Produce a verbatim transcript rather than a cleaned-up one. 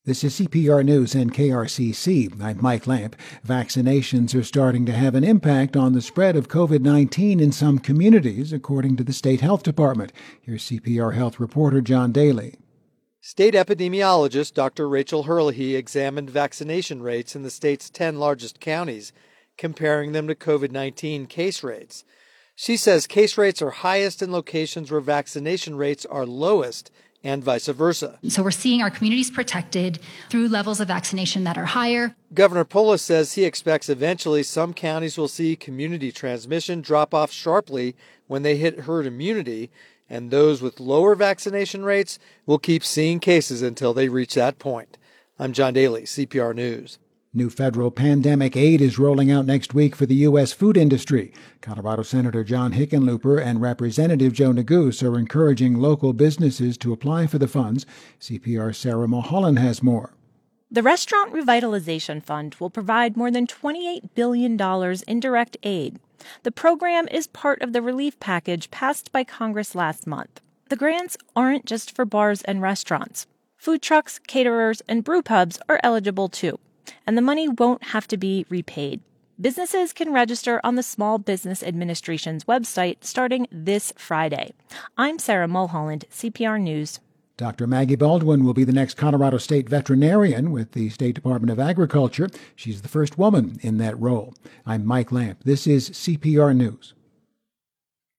This is C P R News and K R C C. I'm Mike Lamp. Vaccinations are starting to have an impact on the spread of covid nineteen in some communities, according to the State Health Department. Here's C P R Health reporter John Daly. State epidemiologist Doctor Rachel Herlihy examined vaccination rates in the state's ten largest counties, comparing them to covid nineteen case rates. She says case rates are highest in locations where vaccination rates are lowest, and vice versa. So we're seeing our communities protected through levels of vaccination that are higher. Governor Polis says he expects eventually some counties will see community transmission drop off sharply when they hit herd immunity, and those with lower vaccination rates will keep seeing cases until they reach that point. I'm John Daly, C P R News. New federal pandemic aid is rolling out next week for the U S food industry. Colorado Senator John Hickenlooper and Representative Joe Neguse are encouraging local businesses to apply for the funds. C P R's Sarah Mulholland has more. The Restaurant Revitalization Fund will provide more than twenty-eight billion dollars in direct aid. The program is part of the relief package passed by Congress last month. The grants aren't just for bars and restaurants. Food trucks, caterers, and brew pubs are eligible too, and the money won't have to be repaid. Businesses can register on the Small Business Administration's website starting this Friday. I'm Sarah Mulholland, C P R News. Doctor Maggie Baldwin will be the next Colorado State veterinarian with the State Department of Agriculture. She's the first woman in that role. I'm Mike Lamp. This is C P R News.